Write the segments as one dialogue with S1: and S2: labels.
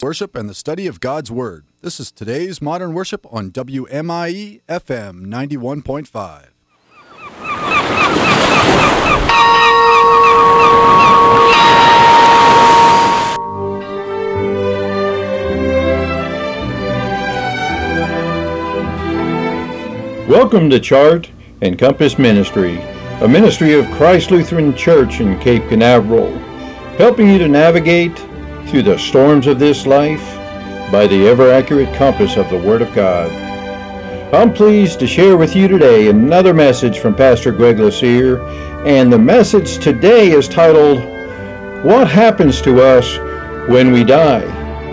S1: Worship and the study of God's Word. This is today's Modern Worship on WMIE FM 91.5.
S2: Welcome to Chart and Compass Ministry, a ministry of Christ Lutheran Church in Cape Canaveral, helping you to navigate through the storms of this life by the ever-accurate compass of the Word of God. I'm pleased to share with you today another message from Pastor Greg Lassere, and the message today is titled, What Happens to Us When We Die?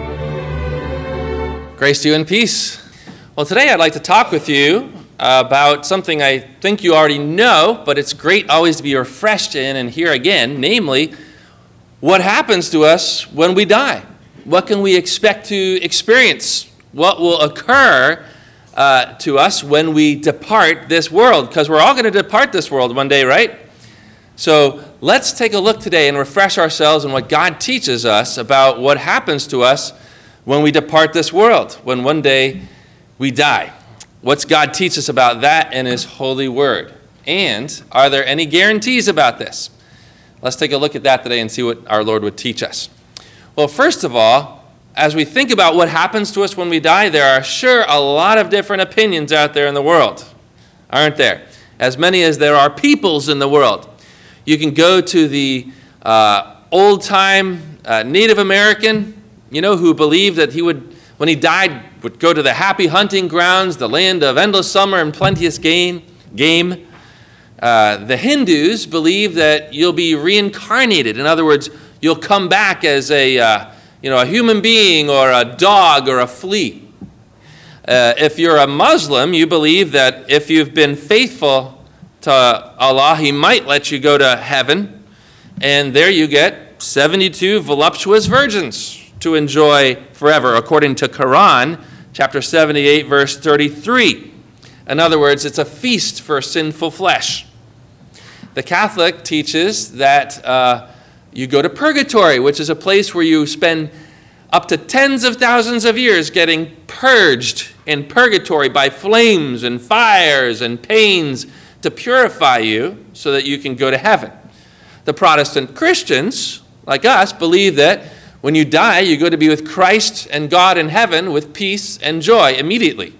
S3: Grace to you and peace. Well, today I'd like to talk with you about something I think you already know, but it's great always to be refreshed in and hear again, namely, what happens to us when we die? What can we expect to experience? What will occur to us when we depart this world? Because we're all going to depart this world one day, right? So let's take a look today and refresh ourselves in what God teaches us about what happens to us when we depart this world, when one day we die. What's God teach us about that in His holy word? And are there any guarantees about this? Let's take a look at that today and see what our Lord would teach us. Well, first of all, as we think about what happens to us when we die, there are sure a lot of different opinions out there in the world, aren't there? As many as there are peoples in the world. You can go to the old-time Native American, who believed that he would, when he died, would go to the happy hunting grounds, the land of endless summer and plenteous game. The Hindus believe that you'll be reincarnated. In other words, you'll come back as a human being or a dog or a flea. If you're a Muslim, you believe that if you've been faithful to Allah, He might let you go to heaven, and there you get 72 voluptuous virgins to enjoy forever, according to Quran, chapter 78, verse 33. In other words, it's a feast for sinful flesh. The Catholic teaches that you go to purgatory, which is a place where you spend up to tens of thousands of years getting purged in purgatory by flames and fires and pains to purify you so that you can go to heaven. The Protestant Christians, like us, believe that when you die, you go to be with Christ and God in heaven with peace and joy immediately.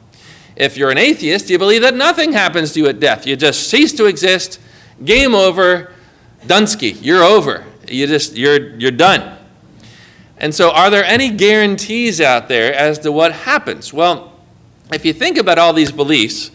S3: If you're an atheist, you believe that nothing happens to you at death. You just cease to exist. Game over, Dunsky, you're over. You're done. And so are there any guarantees out there as to what happens? Well, if you think about all these beliefs,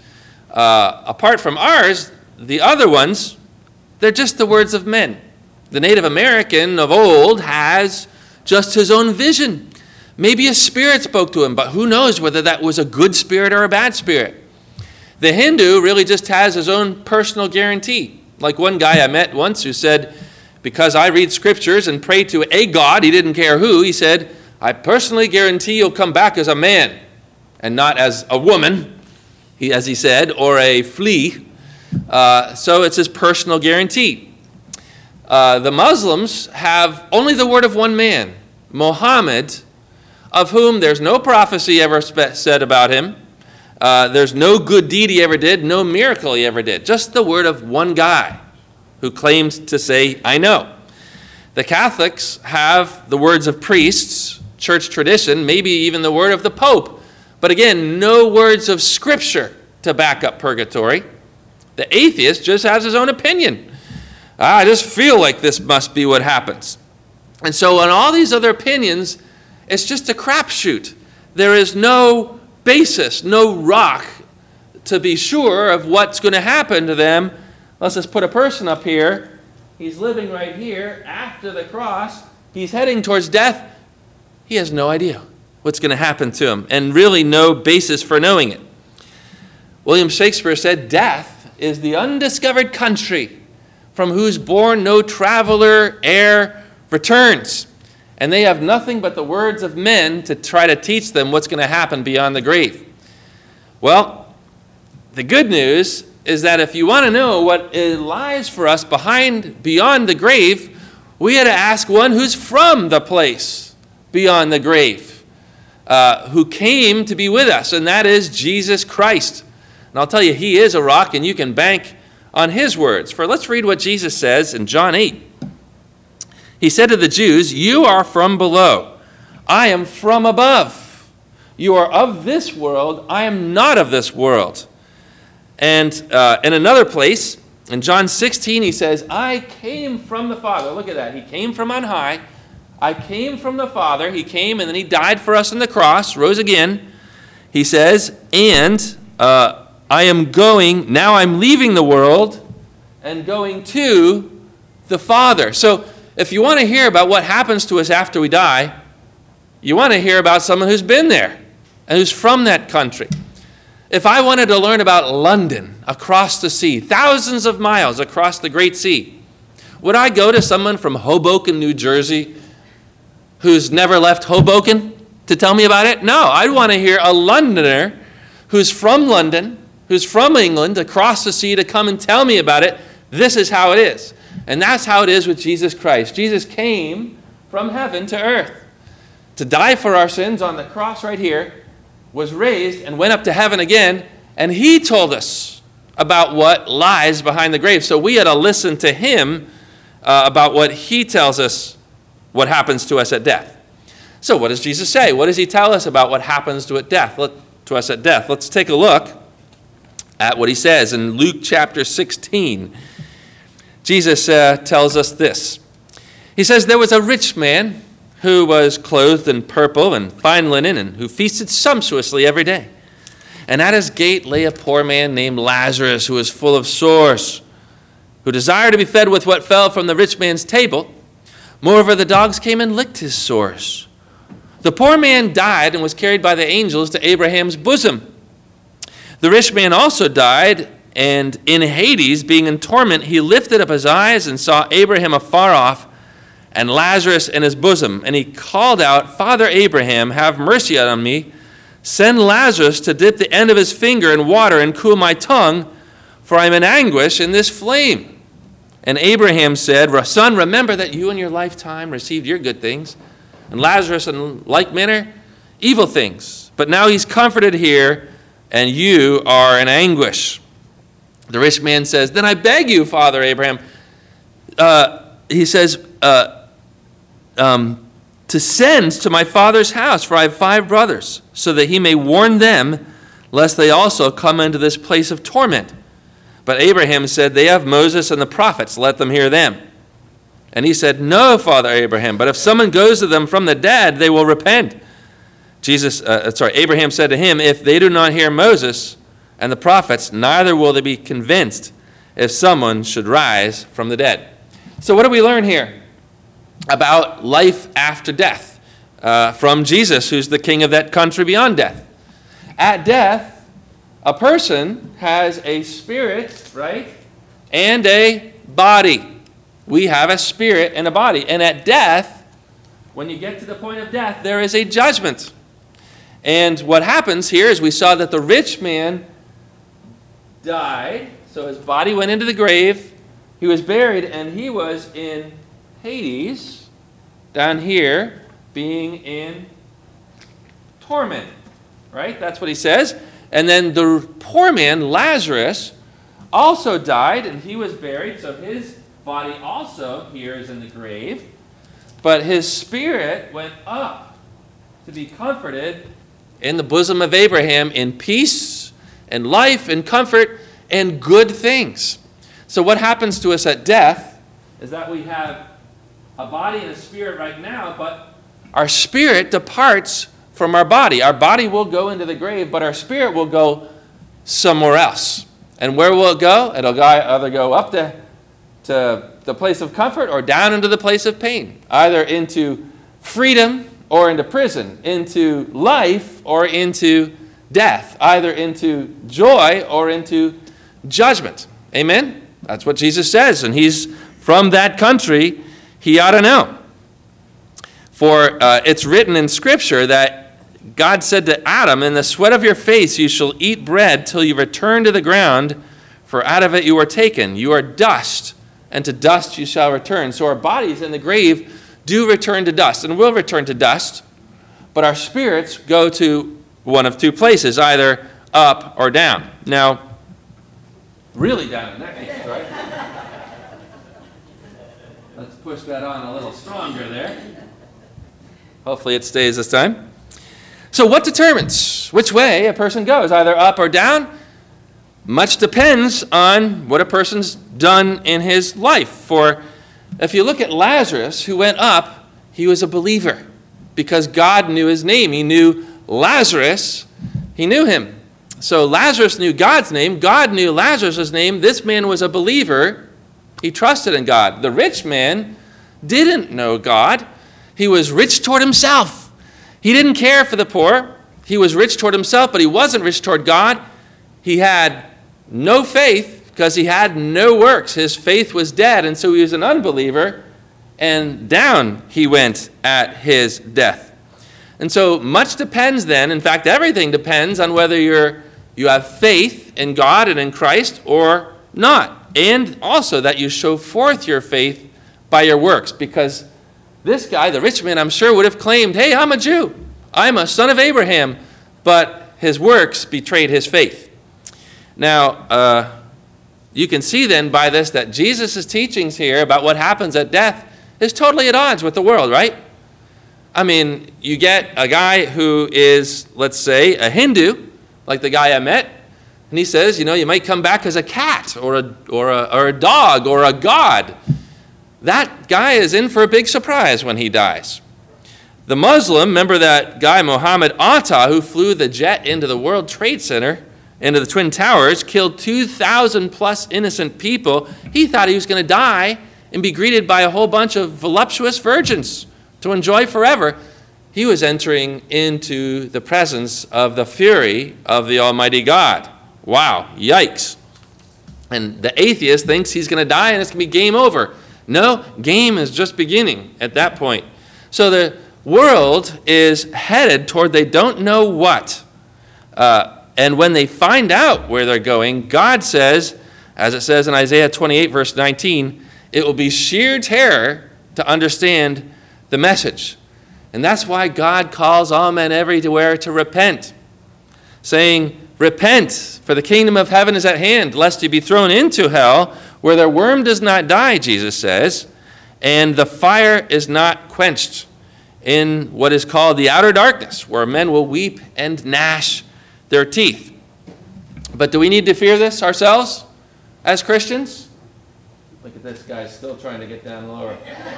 S3: apart from ours, the other ones, they're just the words of men. The Native American of old has just his own vision. Maybe a spirit spoke to him, but who knows whether that was a good spirit or a bad spirit. The Hindu really just has his own personal guarantee. Like one guy I met once who said, because I read scriptures and pray to a God, he didn't care who, he said, I personally guarantee you'll come back as a man and not as a woman, as he said, or a flea. So it's his personal guarantee. The Muslims have only the word of one man, Muhammad, of whom there's no prophecy ever said about him. There's no good deed he ever did, no miracle he ever did. Just the word of one guy who claims to say, I know. The Catholics have the words of priests, church tradition, maybe even the word of the Pope. But again, no words of Scripture to back up purgatory. The atheist just has his own opinion. I just feel like this must be what happens. And so on all these other opinions, it's just a crapshoot. There is no basis, no rock to be sure of what's going to happen to them. Let's just put a person up here. He's living right here after the cross. He's heading towards death. He has no idea what's going to happen to him, and really no basis for knowing it. William Shakespeare said, death is the undiscovered country from whose bourne no traveler e'er returns. And they have nothing but the words of men to try to teach them what's going to happen beyond the grave. Well, the good news is that if you want to know what lies for us beyond the grave, we had to ask one who's from the place beyond the grave, who came to be with us, and that is Jesus Christ. And I'll tell you, he is a rock, and you can bank on his words. For let's read what Jesus says in John 8. He said to the Jews, "You are from below. I am from above. You are of this world. I am not of this world." And in another place, in John 16, he says, "I came from the Father." Look at that. He came from on high. I came from the Father. He came and then he died for us on the cross, rose again. He says, "And I am going, now I'm leaving the world and going to the Father." So if you want to hear about what happens to us after we die, you want to hear about someone who's been there and who's from that country. If I wanted to learn about London across the sea, thousands of miles across the Great Sea, would I go to someone from Hoboken, New Jersey, who's never left Hoboken to tell me about it? No, I'd want to hear a Londoner who's from London, who's from England, across the sea to come and tell me about it. This is how it is. And that's how it is with Jesus Christ. Jesus came from heaven to earth to die for our sins on the cross right here, was raised and went up to heaven again, and he told us about what lies behind the grave. So we had to listen to him about what he tells us what happens to us at death. So what does Jesus say? What does he tell us about what happens to us at death? Let's take a look at what he says in Luke chapter 16. Jesus tells us this. He says, "There was a rich man who was clothed in purple and fine linen, and who feasted sumptuously every day. And at his gate lay a poor man named Lazarus, who was full of sores, who desired to be fed with what fell from the rich man's table. Moreover, the dogs came and licked his sores. The poor man died and was carried by the angels to Abraham's bosom. The rich man also died, and in Hades, being in torment, he lifted up his eyes and saw Abraham afar off, and Lazarus in his bosom. And he called out, 'Father Abraham, have mercy on me. Send Lazarus to dip the end of his finger in water and cool my tongue, for I am in anguish in this flame.' And Abraham said, 'Son, remember that you in your lifetime received your good things, and Lazarus in like manner evil things. But now he's comforted here, and you are in anguish.' The rich man says, 'Then I beg you, Father Abraham,' he says, to send to my father's house, for I have 5 brothers, so that he may warn them, lest they also come into this place of torment. But Abraham said, 'They have Moses and the prophets, let them hear them.' And he said, 'No, Father Abraham, but if someone goes to them from the dead, they will repent.' Abraham said to him, 'If they do not hear Moses and the prophets, neither will they be convinced if someone should rise from the dead.'" So what do we learn here about life after death from Jesus, who's the king of that country beyond death? At death, a person has a spirit, right, and a body. We have a spirit and a body. And at death, when you get to the point of death, there is a judgment. And what happens here is we saw that the rich man died, so his body went into the grave, he was buried, and he was in Hades, down here, being in torment, right? That's what he says. And then the poor man, Lazarus, also died, and he was buried, so his body also here is in the grave, but his spirit went up to be comforted in the bosom of Abraham in peace and life and comfort and good things. So what happens to us at death is that we have a body and a spirit right now, but our spirit departs from our body. Our body will go into the grave, but our spirit will go somewhere else. And where will it go? It'll either go up to the place of comfort or down into the place of pain, either into freedom or into prison, into life or into death, either into joy or into judgment. Amen? That's what Jesus says, and he's from that country. He ought to know. For it's written in Scripture that God said to Adam, "In the sweat of your face you shall eat bread till you return to the ground, for out of it you are taken. You are dust, and to dust you shall return." So our bodies in the grave do return to dust and will return to dust, but our spirits go to one of two places, either up or down. Now, really down in that case, right? Let's push that on a little stronger there. Hopefully it stays this time. So what determines which way a person goes, either up or down? Much depends on what a person's done in his life. For if you look at Lazarus, who went up, he was a believer because God knew his name. He knew Lazarus. He knew him. So Lazarus knew God's name. God knew Lazarus' name. This man was a believer. He trusted in God. The rich man didn't know God. He was rich toward himself. He didn't care for the poor. He was rich toward himself, but he wasn't rich toward God. He had no faith because he had no works. His faith was dead, and so he was an unbeliever, and down he went at his death. And so much depends then, in fact, everything depends on whether you have faith in God and in Christ or not, and also that you show forth your faith by your works, because this guy, the rich man, I'm sure would have claimed, hey, I'm a Jew. I'm a son of Abraham. But his works betrayed his faith. Now, you can see then by this that Jesus' teachings here about what happens at death is totally at odds with the world, right? I mean, you get a guy who is, let's say, a Hindu, like the guy I met, and he says, you might come back as a cat or a dog or a god. That guy is in for a big surprise when he dies. The Muslim, remember that guy Mohammed Atta, who flew the jet into the World Trade Center, into the Twin Towers, killed 2,000 plus innocent people. He thought he was going to die and be greeted by a whole bunch of voluptuous virgins to enjoy forever. He was entering into the presence of the fury of the Almighty God. Wow, yikes. And the atheist thinks he's going to die and it's going to be game over. No, game is just beginning at that point. So the world is headed toward they don't know what. And when they find out where they're going, God says, as it says in Isaiah 28, verse 19, it will be sheer terror to understand the message. And that's why God calls all men everywhere to repent, saying, repent, for the kingdom of heaven is at hand, lest you be thrown into hell, where their worm does not die, Jesus says, and the fire is not quenched, in what is called the outer darkness, where men will weep and gnash their teeth. But do we need to fear this ourselves as Christians? Look at this guy still trying to get down lower.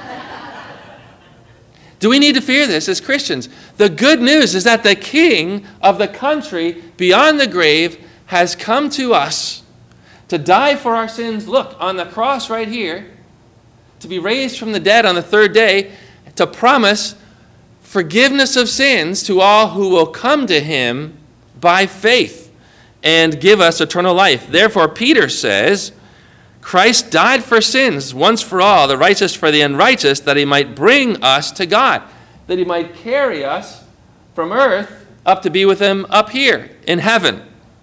S3: Do we need to fear this as Christians? The good news is that the king of the country beyond the grave has come to us to die for our sins. Look, on the cross right here, to be raised from the dead on the third day, to promise forgiveness of sins to all who will come to him by faith and give us eternal life. Therefore, Peter says, Christ died for sins once for all, the righteous for the unrighteous, that he might bring us to God, that he might carry us from earth up to be with him up here in heaven.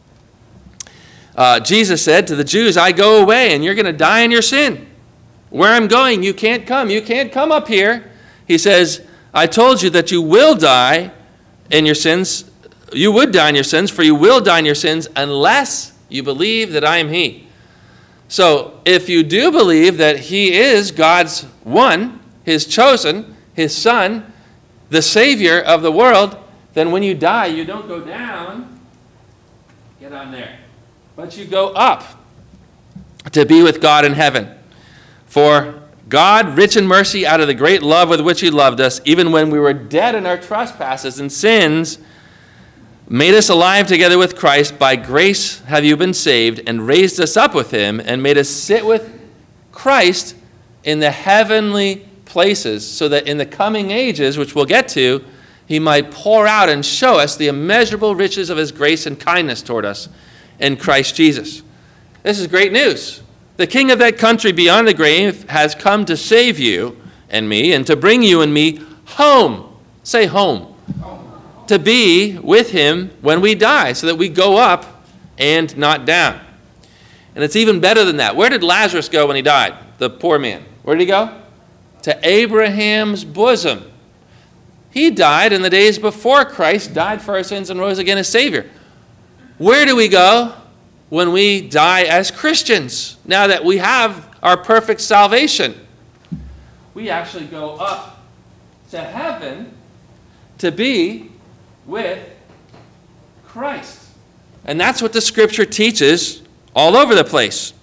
S3: Jesus said to the Jews, I go away and you're going to die in your sin. Where I'm going, you can't come. You can't come up here. He says, I told you that you will die in your sins. You would die in your sins, for you will die in your sins unless you believe that I am he. So if you do believe that he is God's one, his chosen, his son, the Savior of the world, then when you die, you don't go down, get on there, but you go up to be with God in heaven. For God, rich in mercy, out of the great love with which he loved us, even when we were dead in our trespasses and sins, made us alive together with Christ. By grace have you been saved, and raised us up with him, and made us sit with Christ in the heavenly places, so that in the coming ages, which we'll get to, he might pour out and show us the immeasurable riches of his grace and kindness toward us in Christ Jesus. This is great news. The king of that country beyond the grave has come to save you and me, and to bring you and me home. Say home. To be with him when we die, so that we go up and not down. And it's even better than that. Where did Lazarus go when he died? The poor man. Where did he go? to Abraham's bosom. He died in the days before Christ died for our sins and rose again as Savior. Where do we go when we die as Christians, now that we have our perfect salvation? We actually go up to heaven to be with Christ. And that's what the Scripture teaches all over the place.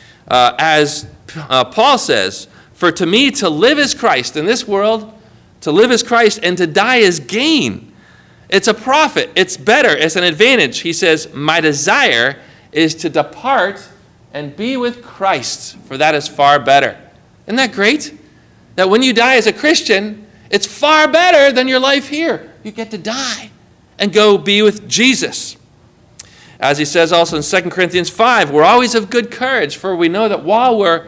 S3: As Paul says, "For to me to live is Christ." In this world, to live is Christ, and to die is gain. It's a profit. It's better. It's an advantage. He says, "My desire is to depart and be with Christ, for that is far better." Isn't that great? That when you die as a Christian, it's far better than your life here. You get to die and go be with Jesus. As he says also in 2 Corinthians 5, we're always of good courage, for we know that while we're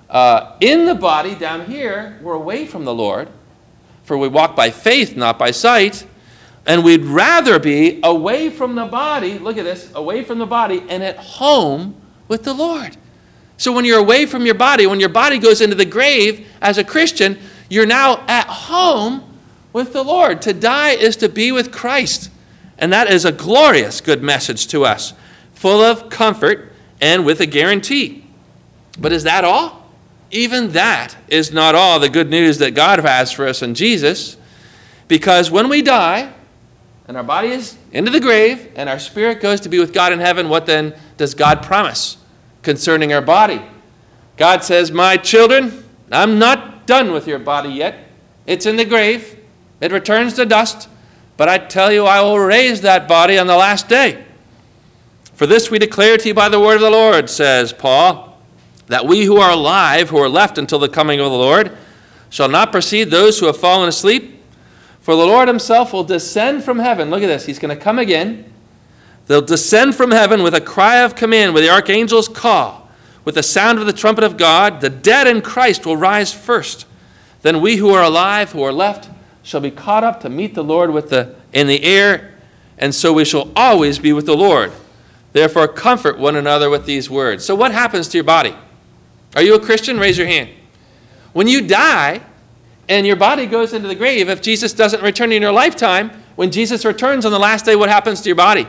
S3: in the body down here, we're away from the Lord. For we walk by faith, not by sight. And we'd rather be away from the body, look at this, away from the body and at home with the Lord. So when you're away from your body, when your body goes into the grave as a Christian, you're now at home with the Lord. To die is to be with Christ. And that is a glorious good message to us, full of comfort and with a guarantee. But is that all? Even that is not all the good news that God has for us in Jesus. Because when we die, and our body is into the grave, and our spirit goes to be with God in heaven, what then does God promise concerning our body? God says, "My children, I'm not done with your body yet. It's in the grave. It returns to dust. But I tell you, I will raise that body on the last day. For this we declare to you by the word of the Lord," says Paul, "that we who are alive, who are left until the coming of the Lord, shall not precede those who have fallen asleep. For the Lord himself will descend from heaven." Look at this. He's going to come again. "They'll descend from heaven with a cry of command, with the archangel's call, with the sound of the trumpet of God. The dead in Christ will rise first. Then we who are alive, who are left, shall be caught up to meet the Lord in the air, and so we shall always be with the Lord. Therefore comfort one another with these words." So what happens to your body? Are you a Christian? Raise your hand. When you die and your body goes into the grave, if Jesus doesn't return in your lifetime, when Jesus returns on the last day, what happens to your body?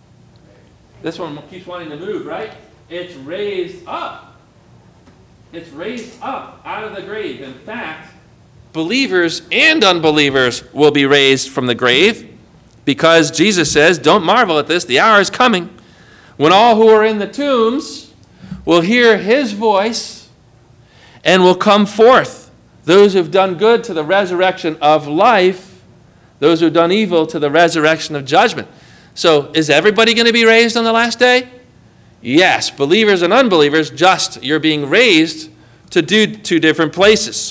S3: This one keeps wanting to move, right? It's raised up. It's raised up out of the grave. In fact, believers and unbelievers will be raised from the grave, because Jesus says, "Don't marvel at this, the hour is coming when all who are in the tombs will hear his voice and will come forth. Those who have done good to the resurrection of life, those who have done evil to the resurrection of judgment." So is everybody going to be raised on the last day? Yes, believers and unbelievers, just you're being raised to do two different places.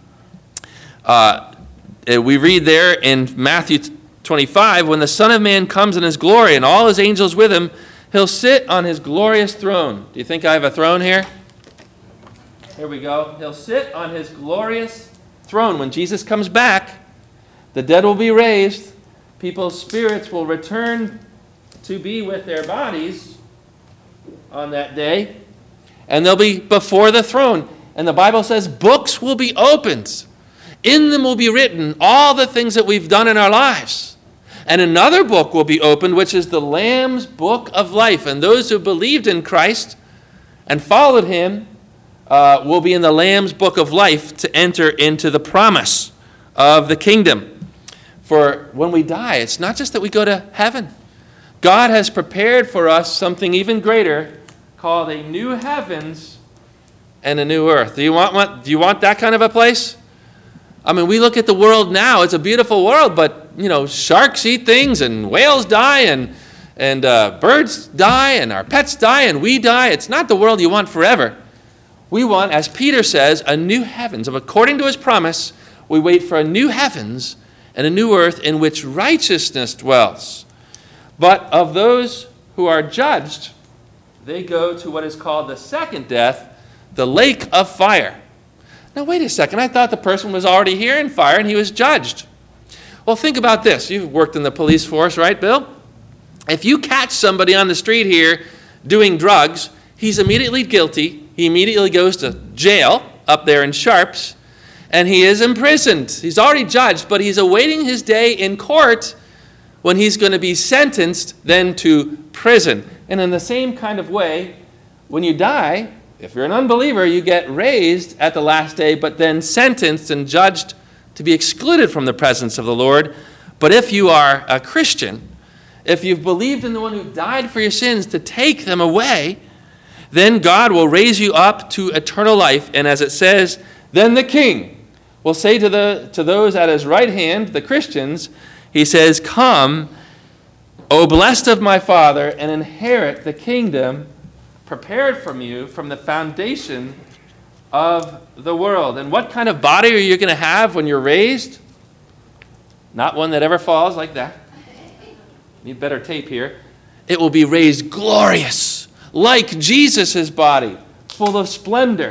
S3: We read there in Matthew 25, "When the Son of Man comes in his glory and all his angels with him, he'll sit on his glorious throne." Do you think I have a throne here? Here we go. He'll sit on his glorious throne. When Jesus comes back, the dead will be raised. People's spirits will return to be with their bodies on that day. And they'll be before the throne. And the Bible says books will be opened. In them will be written all the things that we've done in our lives. And another book will be opened, which is the Lamb's book of life. And those who believed in Christ and followed him will be in the Lamb's book of life to enter into the promise of the kingdom. For when we die, it's not just that we go to heaven. God has prepared for us something even greater called a new heavens and a new earth. Do you want that kind of a place? I mean, we look at the world now. It's a beautiful world, but, sharks eat things and whales die and birds die and our pets die and we die. It's not the world you want forever. We want, as Peter says, a new heavens. According to his promise, we wait for a new heavens and a new earth in which righteousness dwells. But of those who are judged, they go to what is called the second death, the lake of fire. Now, wait a second. I thought the person was already here in fire and he was judged. Well, think about this. You've worked in the police force, right, Bill? If you catch somebody on the street here doing drugs, he's immediately guilty. He immediately goes to jail up there in Sharps. and he is imprisoned. He's already judged, but he's awaiting his day in court when he's going to be sentenced then to prison. And in the same kind of way, when you die, if you're an unbeliever, you get raised at the last day, but then sentenced and judged to be excluded from the presence of the Lord. But if you are a Christian, if you've believed in the one who died for your sins to take them away, then God will raise you up to eternal life. And as it says, then the king will say to those at his right hand, the Christians, he says, "Come, O blessed of my Father, and inherit the kingdom prepared from you from the foundation of the world." And what kind of body are you going to have when you're raised? Not one that ever falls like that. Need better tape here. It will be raised glorious, like Jesus' body, full of splendor,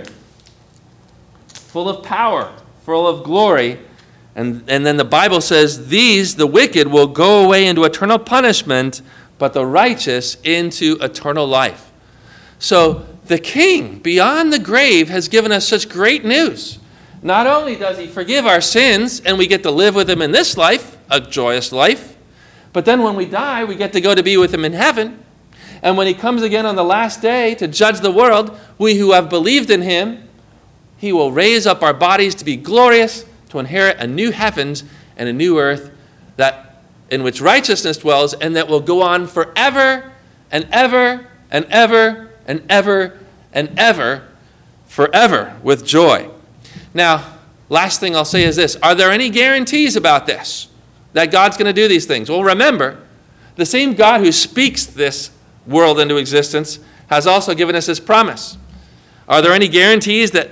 S3: full of power, full of glory. And then the Bible says, these, the wicked, will go away into eternal punishment, but the righteous into eternal life. So the King, beyond the grave, has given us such great news. Not only does he forgive our sins, and we get to live with him in this life, a joyous life, but then when we die, we get to go to be with him in heaven. And when he comes again on the last day to judge the world, we who have believed in him, he will raise up our bodies to be glorious, to inherit a new heavens and a new earth that in which righteousness dwells, and that will go on forever and ever and ever and ever and ever, forever with joy. Now, last thing I'll say is this. Are there any guarantees about this, that God's going to do these things? Well, remember, the same God who speaks this world into existence has also given us his promise. Are there any guarantees that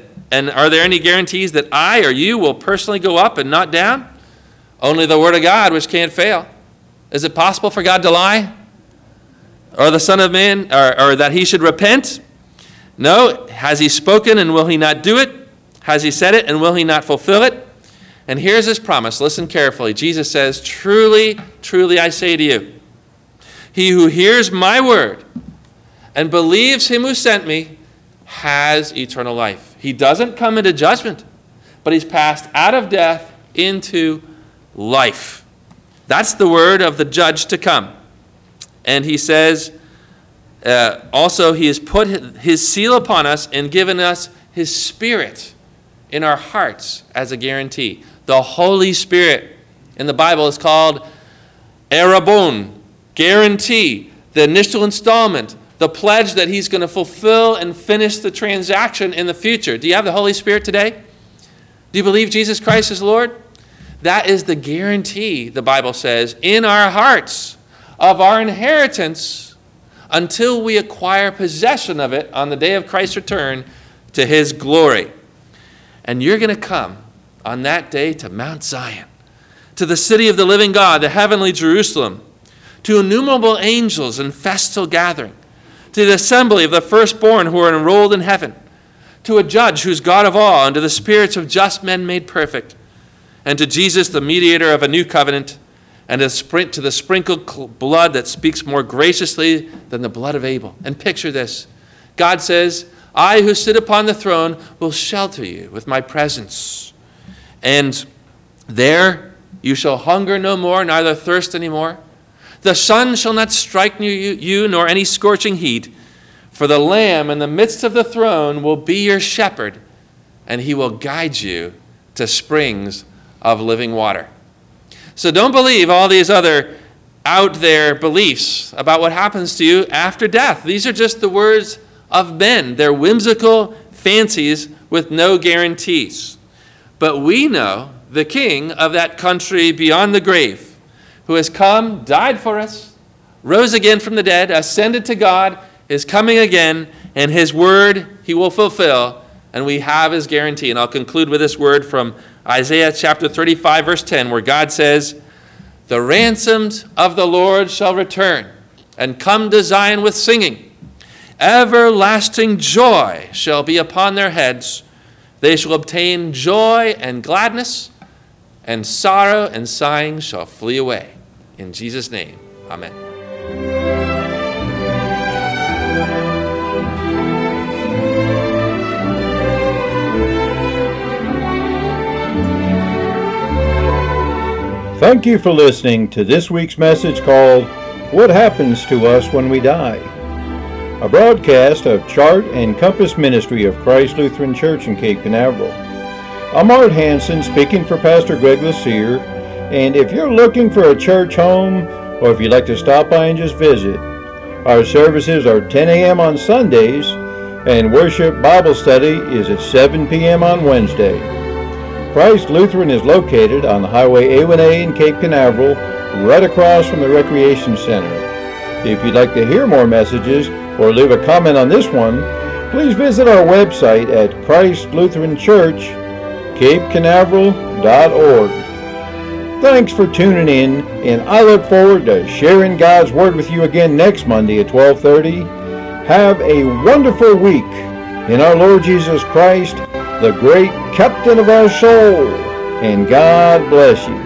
S3: I or you will personally go up and not down? Only the Word of God, which can't fail. Is it possible for God to lie? Or the Son of Man, or that he should repent? No. Has he spoken, and will he not do it? Has he said it, and will he not fulfill it? And here's his promise. Listen carefully. Jesus says, "Truly, truly, I say to you, he who hears my word and believes him who sent me has eternal life." He doesn't come into judgment, but he's passed out of death into life. That's the word of the judge to come. And he says, also he has put his seal upon us and given us his Spirit in our hearts as a guarantee. The Holy Spirit in the Bible is called Arabon, guarantee, the initial installment, the pledge that he's going to fulfill and finish the transaction in the future. Do you have the Holy Spirit today? Do you believe Jesus Christ is Lord? That is the guarantee, the Bible says, in our hearts of our inheritance until we acquire possession of it on the day of Christ's return to his glory. And you're going to come on that day to Mount Zion, to the city of the living God, the heavenly Jerusalem, to innumerable angels in festal gathering, to the assembly of the firstborn who are enrolled in heaven, to a judge who's God of all, and to the spirits of just men made perfect, and to Jesus, the mediator of a new covenant, and to the sprinkled blood that speaks more graciously than the blood of Abel. And picture this. God says, "I who sit upon the throne will shelter you with my presence. And there you shall hunger no more, neither thirst any more. The sun shall not strike you, nor any scorching heat. For the Lamb in the midst of the throne will be your shepherd, and he will guide you to springs of living water." So don't believe all these other out there beliefs about what happens to you after death. These are just the words of men. They're whimsical fancies with no guarantees. But we know the King of that country beyond the grave, who has come, died for us, rose again from the dead, ascended to God, is coming again, and his word he will fulfill, and we have his guarantee. And I'll conclude with this word from Isaiah chapter 35, verse 10, where God says, "The ransomed of the Lord shall return and come to Zion with singing. Everlasting joy shall be upon their heads. They shall obtain joy and gladness, and sorrow and sighing shall flee away." In Jesus' name, amen.
S2: Thank you for listening to this week's message called What Happens to Us When We Die? A broadcast of Chart and Compass Ministry of Christ Lutheran Church in Cape Canaveral. I'm Art Hansen speaking for Pastor Greg Lassere, and if you're looking for a church home or if you'd like to stop by and just visit, our services are 10 a.m. on Sundays and worship Bible study is at 7 p.m. on Wednesday. Christ Lutheran is located on Highway A1A in Cape Canaveral, right across from the Recreation Center. If you'd like to hear more messages or leave a comment on this one, please visit our website at ChristLutheranChurch.CapeCanaveral.org. Thanks for tuning in, and I look forward to sharing God's Word with you again next Monday at 12:30. Have a wonderful week in our Lord Jesus Christ, the great captain of our soul, and God bless you.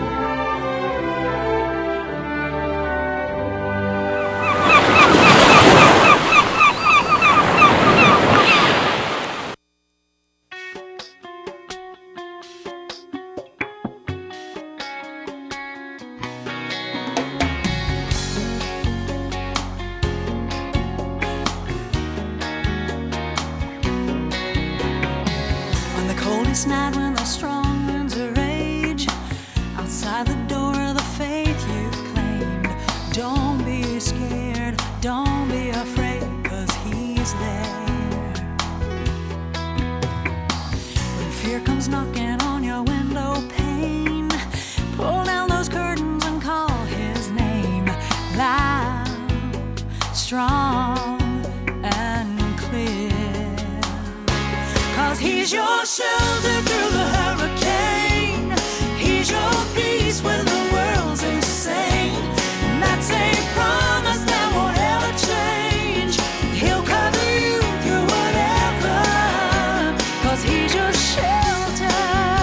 S4: Coldest night when the strong winds rage, outside the door of the faith you've claimed, don't be scared, don't be afraid, 'cause he's there. When fear comes knocking on your window pane, pull down those curtains and call his name, loud, strong, and clear. 'Cause he's your shelter through the hurricane. He's your peace when the world's insane. And that's a promise that won't ever change. He'll cover you through whatever, 'cause he's your shelter.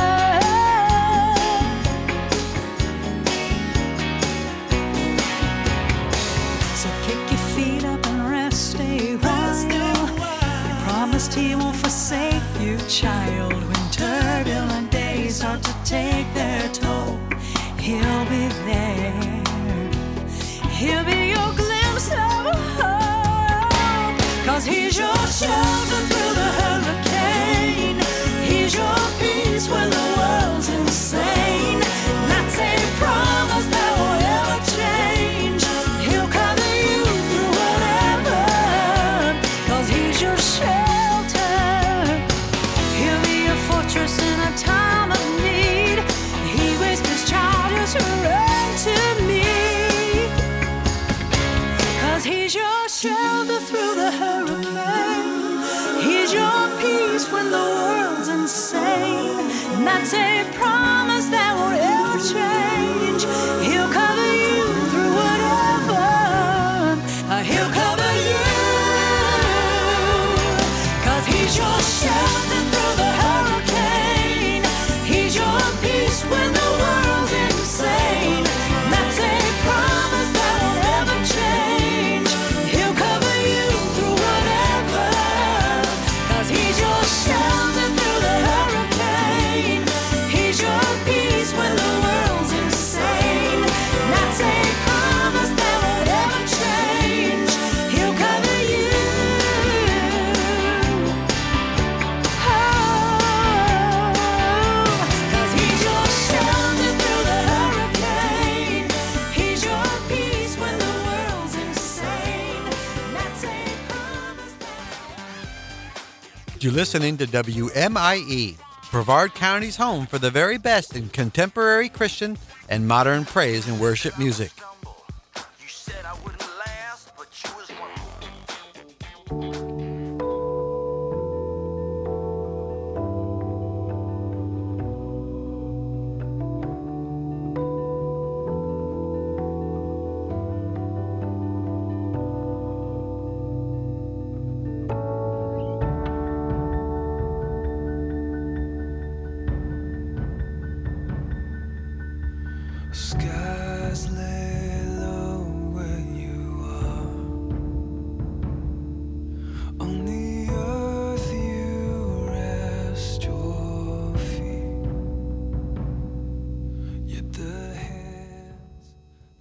S4: So kick your feet up and rest a while. He promised he won't forsake you, child. When turbulent days start to take their toll, he'll be there. He'll be your glimpse of hope, 'cause he's your shelter through the hurricane. He's your peace when the world's insane. And that's a promise that won't ever change. He'll cover you through whatever, 'cause he's your shelter. He'll be your fortress in a time of need. He raised his child just to run to me, 'cause he's your shelter through the hurricane. He's your peace when the world's insane. And that's a promise that won't ever change. He'll cover you through whatever. He'll cover you, 'cause he's your shelter through the hurricane. He's your peace when the world's insane. And that's a promise that won't ever change. He'll cover you through whatever, 'cause he's your shelter through the hurricane. He's your peace when the world's insane. And that's a promise that won't ever change. He'll cover you.
S5: You're listening to WMIE, Brevard County's home for the very best in contemporary Christian and modern praise and worship music.